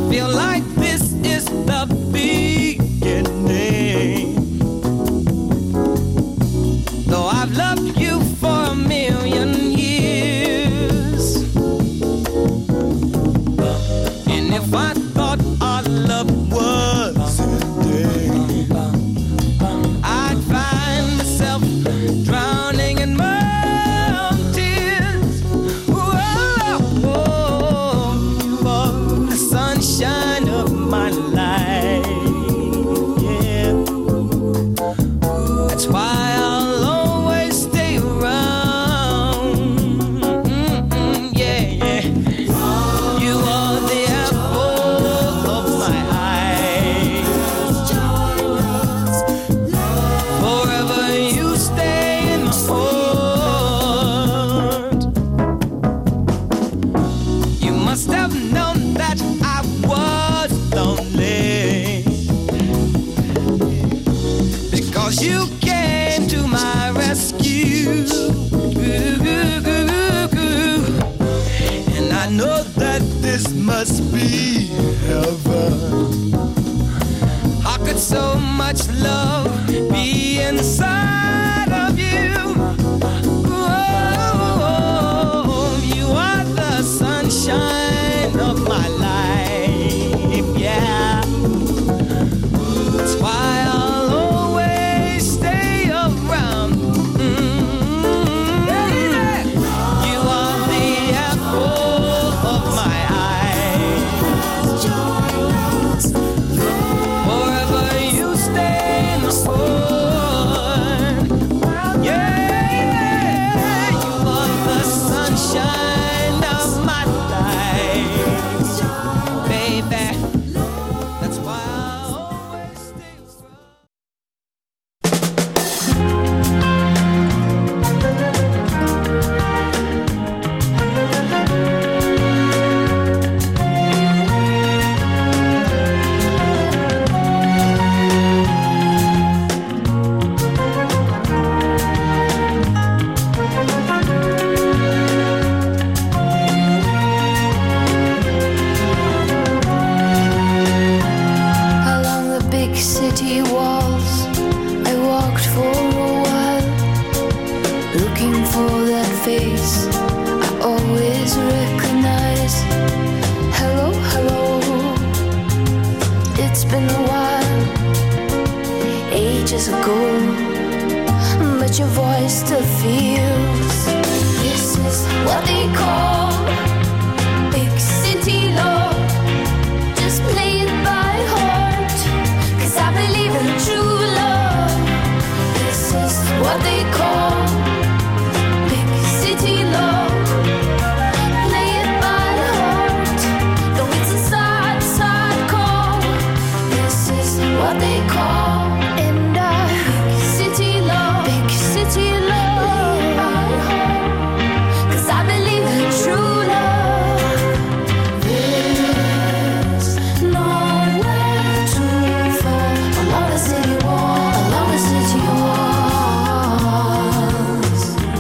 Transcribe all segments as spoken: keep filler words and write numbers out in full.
feel like this is the beginning. Though I've loved you for a million years, and if I thought our love was ending, I'd find myself drowning in my own tears. Whoa, whoa, for the sunshine of my life. Yeah, that's why I'll always stay around. Mm-mm, yeah, yeah. You are the apple of my eye. Forever you stay in my heart. You must have known that I was lonely, because you came to my rescue. And I know that this must be heaven. How could so much love be inside of you? Oh, you are the sunshine of my life, yeah. That's why I'll always stay around. Mm-hmm. You are the apple of my eye. Forever you stay in my heart. Yeah, you are the sunshine of my life, baby. That's why I'll always stay around. Along the big city walls, I walked for a while, looking for that face I always recognize. Hello, hello, it's been a while, ages ago, but your voice still feels. This is what they call big city love. Just play it by heart, 'cause I believe in true love. This is what they call big city love. Play it by heart, though it's a sad, sad call. This is what they call and I big city love, big city love. By heart, 'cause I believe in true love. There's nowhere to fall along the city wall, along the city walls.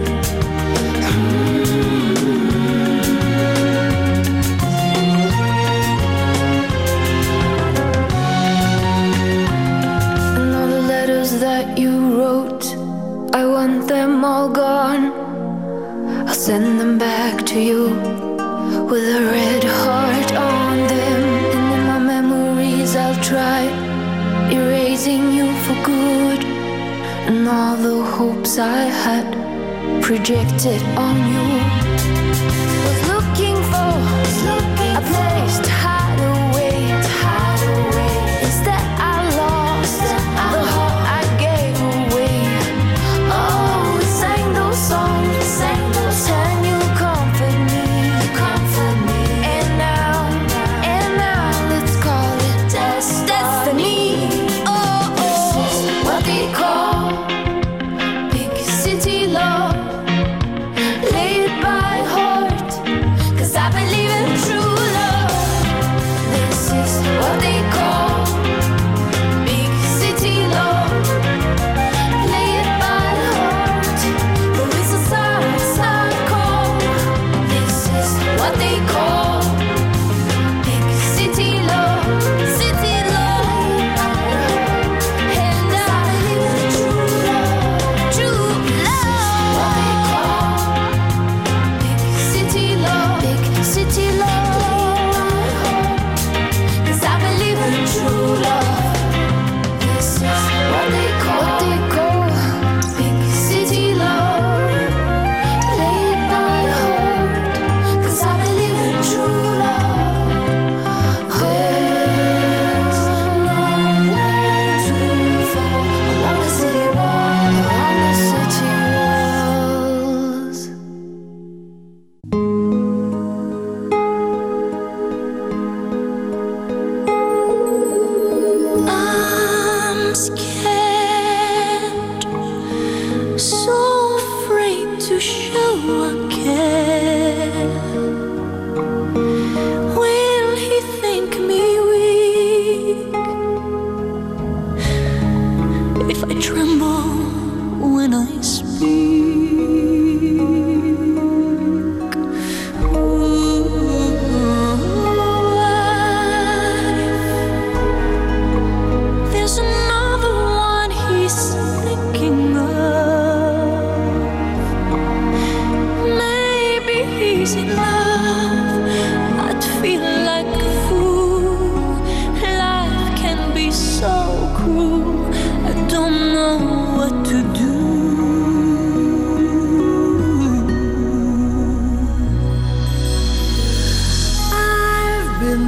And all the letters that you wrote, I want them all gone. I'll send them back to you with a red heart on them. And in my memories I'll try erasing you for good, and all the hopes I had projected on you. Was looking for a place to hide away, to hide away. Instead I lost the heart I gave away. Oh, we sang those songs, sang those songs. And you comfort me, you comfort me. And now, and now let's call it des- destiny. Oh, oh, this is what they call big city love. Play it by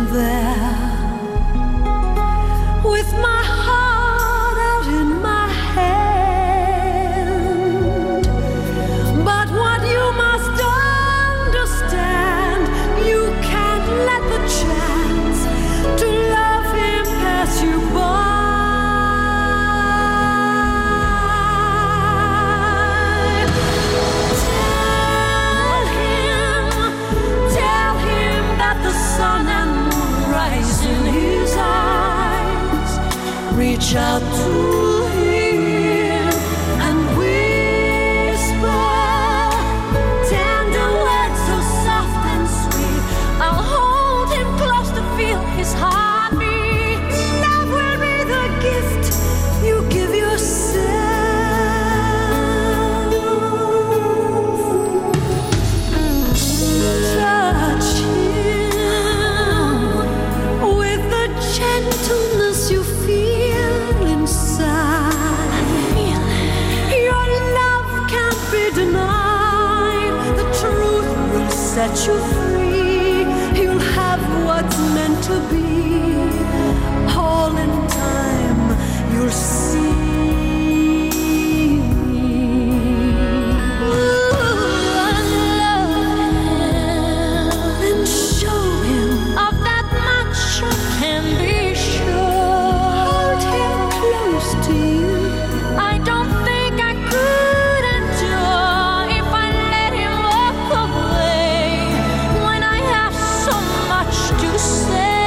there with my heart out in my hand. But what you must understand, you can't let the chance to love him pass you by. Reach out to him and whisper tender words so soft and sweet. I'll hold him close to feel his heartbeat. Love will be the gift you give yourself. Touch him with the gentleness you feel inside. Your love can't be denied. The truth will set you free. You'll have what's meant to be. All in time you'll see. And show him of that much you can be sure. To you. I don't think I could endure if I let him walk away when I have so much to say.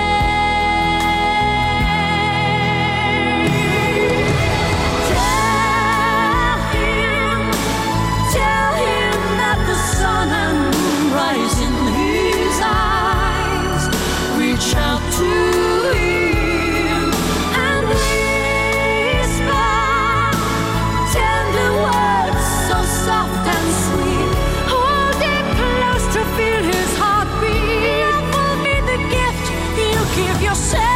Tell him, tell him that the sun and moon rise in his eyes. Reach out to him and tender words so soft and sweet. Hold him close to feel his heartbeat. Love will be the gift you give yourself.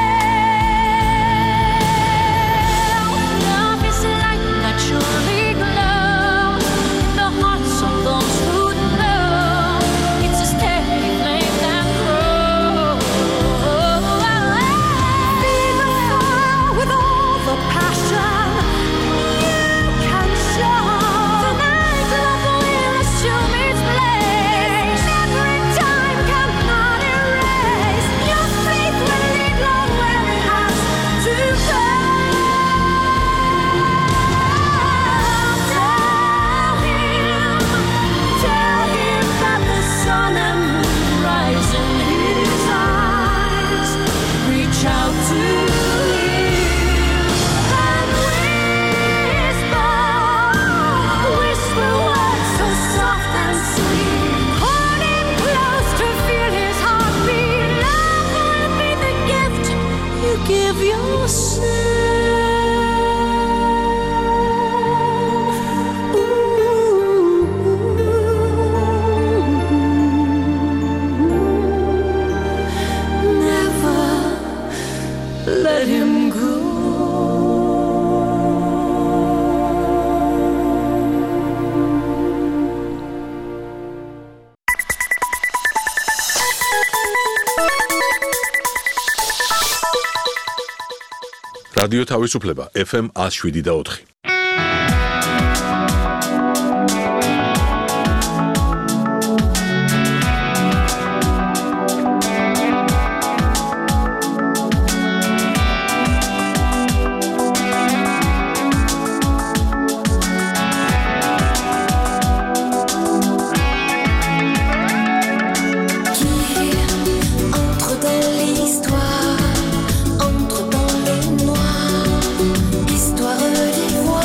Love is like naturally glow the hearts of those who know. It's a steady flame that grows. Feed the fire with all the passion give yourself. Ooh, never let him go. რადიო თავისუფლება ეფ ემ one oh seven და four. Histoire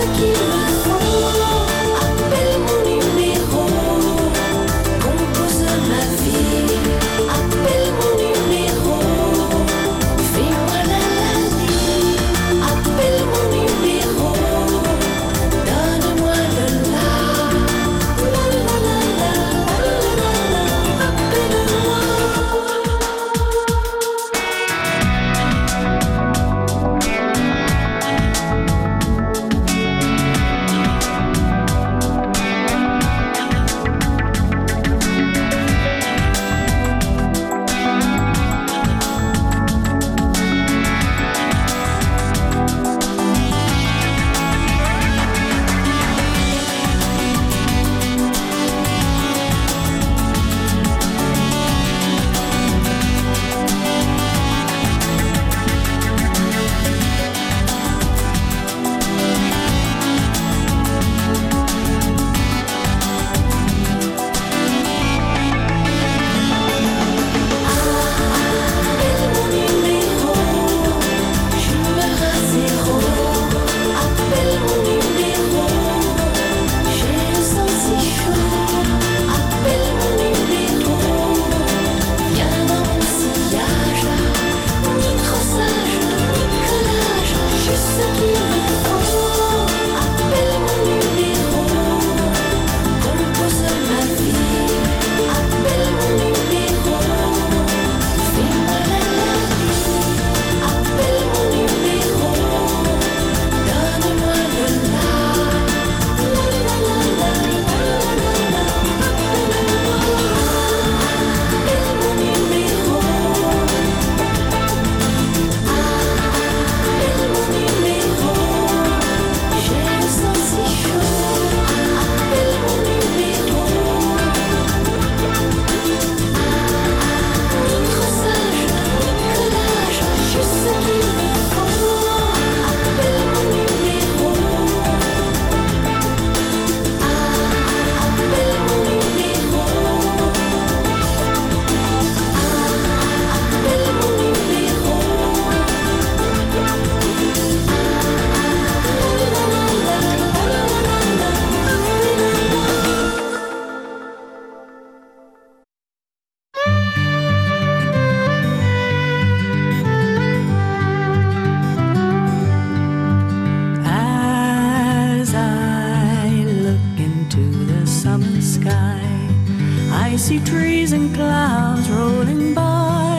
see trees and clouds rolling by,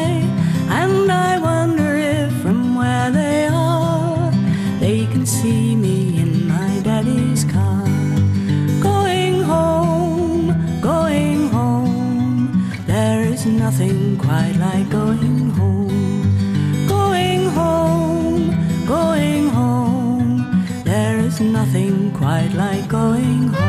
and I wonder if from where they are they can see me in my daddy's car. Going home, going home, there is nothing quite like going home. Going home, going home, there is nothing quite like going home.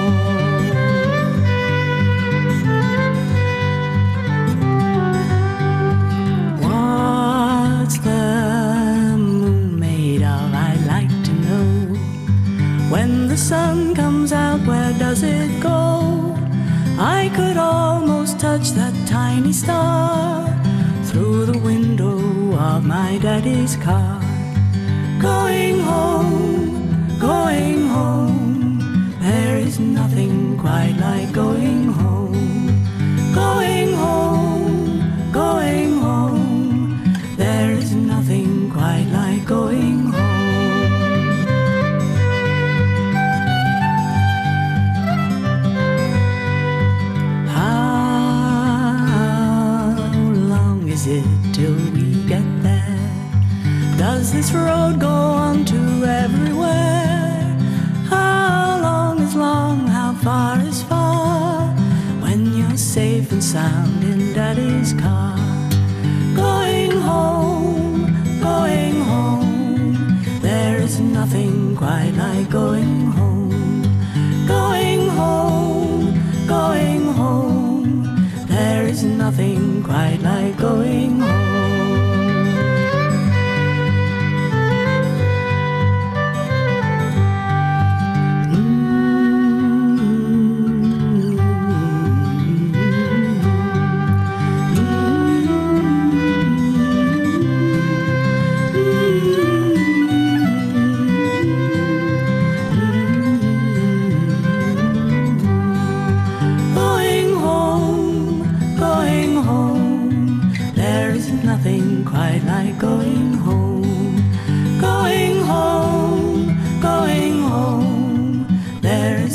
When the sun comes out, where does it go? I could almost touch that tiny star through the window of my daddy's car. Going home, going home, there is nothing quite like going home. Going home, going home, there is nothing quite like going home. Is it till we get there? Does this road go on to everywhere? How long is long? How far is far? When you're safe and sound in Daddy's car. Going home, going home, there is nothing quite like going home. Going home, going home, there is nothing quite like going home.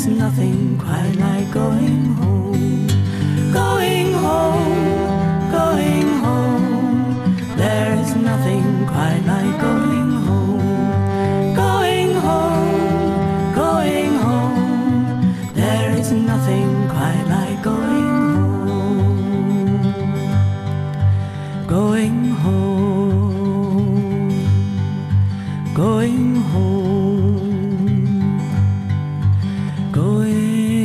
is nothing quite like going home. Going home, going home. There is nothing quite like going home. Going home, going home. There is nothing quite like going home. Going home, going home, going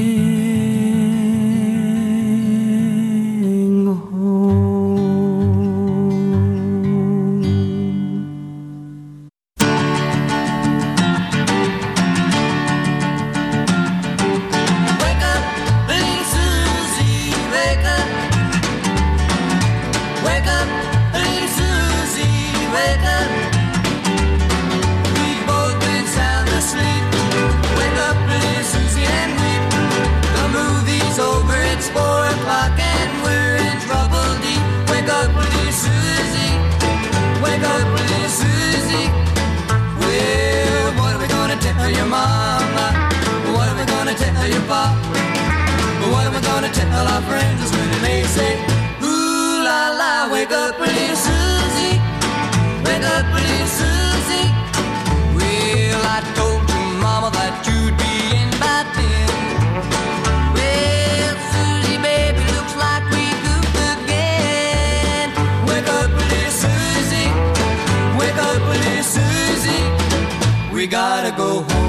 tell our friends when they say, ooh la la, wake up pretty Susie, wake up pretty Susie. Well, I told your mama that you'd be in by ten. Well, Susie, baby, looks like we goofed again. Wake up pretty Susie, wake up pretty Susie. We gotta go home.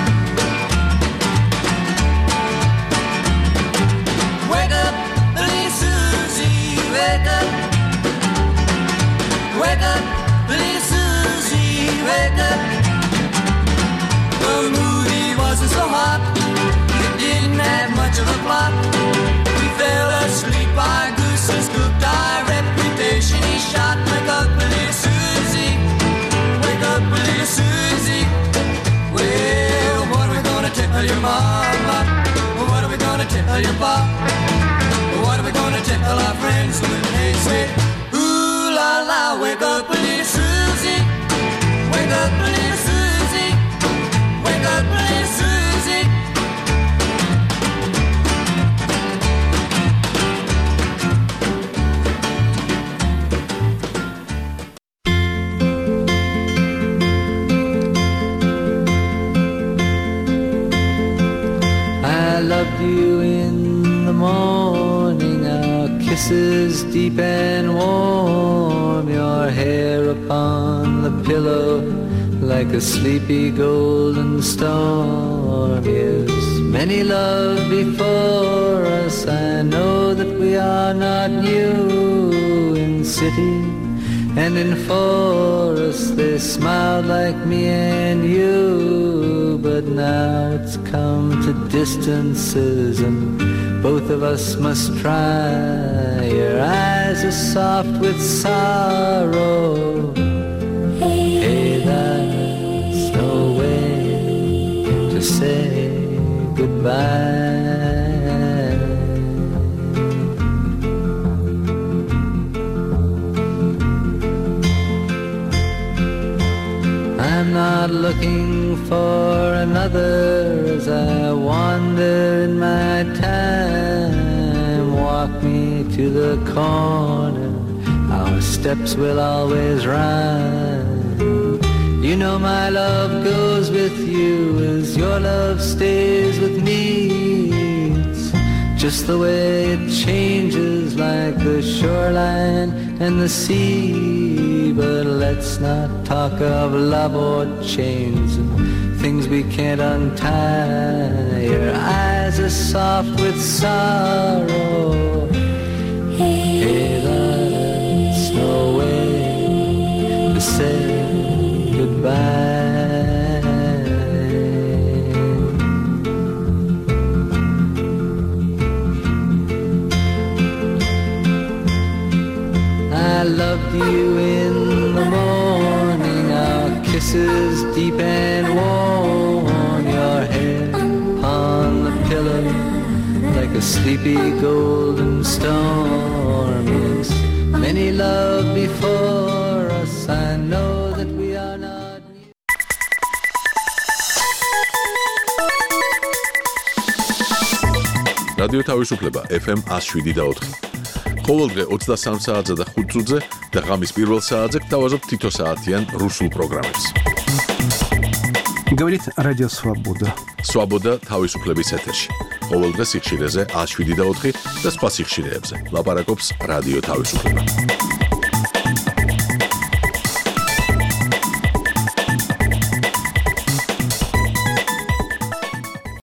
Wake up, little Susie, wake up. Wake up, little Susie, wake up. The movie wasn't so hot, it didn't have much of a plot. We fell asleep, our gooses cooked, our reputation he shot. Wake up, little Susie, wake up, little Susie. Well, what are we gonna tell your mama? What are we gonna tell your pop? What are we gonna tell our friends when they say, ooh la la, wake up little Susie, wake up little Susie, wake up little Susie. I loved you in the morning, our kisses deep and warm, your hair upon the pillow like a sleepy golden storm. Yes, many love before us, I know that we are not new. In city and in forest they smiled like me and you, but now it's come to distances and both of us must try. Your eyes are soft with sorrow. Hey, that's no way to say goodbye. I'm not looking for another as I wander in my time. Walk me to the corner, our steps will always rhyme. You know my love goes with you as your love stays with me. It's just the way it changes like the shoreline and the sea. But let's not talk of love or chains and things we can't untie. Your eyes are soft with sorrow. Hey, that's no way to say goodbye. I loved you in the morning, our kisses deep and warm, your hair on the pillow like a sleepy golden storm. Yes, many love before us, I know that we are not new. რადიო თავისუფლება ეფ ემ one oh seven და four. ყოველდღე ოცდასამ საათზე და ხუთ წუთზე და ღამის პირველ საათზე გთავაზობთ თითო საათიან რუსულ პროგრამებს. Говорит Радио Свобода. Свобода თავისუფლების ეთერში. ყოველდღე სიხშირეზე one oh seven და four და სხვა სიხშირეებზე. ლაპარაკობს რადიო თავისუფლება.